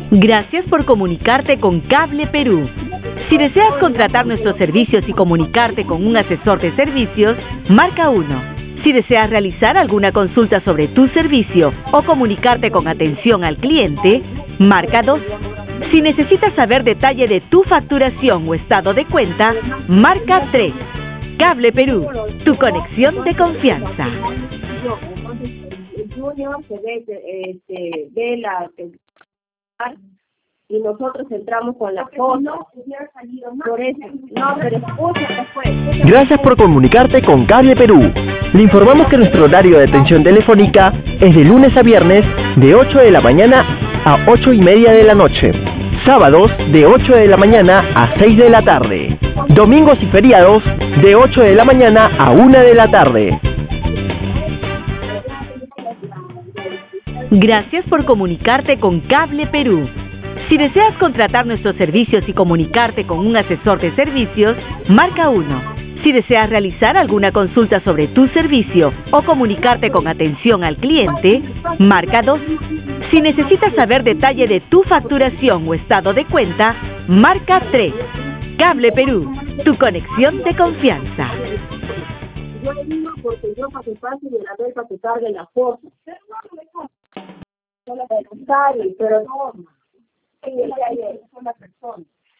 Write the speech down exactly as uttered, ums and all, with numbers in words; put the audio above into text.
Gracias por comunicarte con Cable Perú. Si deseas contratar nuestros servicios y comunicarte con un asesor de servicios, marca uno. Si deseas realizar alguna consulta sobre tu servicio o comunicarte con atención al cliente, marca dos. Si necesitas saber detalle de tu facturación o estado de cuenta, marca tres. Cable Perú, tu conexión de confianza. El Junior se ve, este, ve la... y nosotros entramos con la foto. Por eso, no, pero escucha después. Gracias por comunicarte con Cable Perú. Le informamos que nuestro horario de atención telefónica es de lunes a viernes de ocho de la mañana a ocho y media de la noche. Sábados de ocho de la mañana a seis de la tarde. Domingos y feriados de ocho de la mañana a una de la tarde. Gracias por comunicarte con Cable Perú. Si deseas contratar nuestros servicios y comunicarte con un asesor de servicios, marca uno. Si deseas realizar alguna consulta sobre tu servicio o comunicarte con atención al cliente, marca dos. Si necesitas saber detalle de tu facturación o estado de cuenta, marca tres. Cable Perú, tu conexión de confianza. Yo le digo porque yo para que pase y la vez para que cargue la foto. Solo para pero no. Ella es una persona.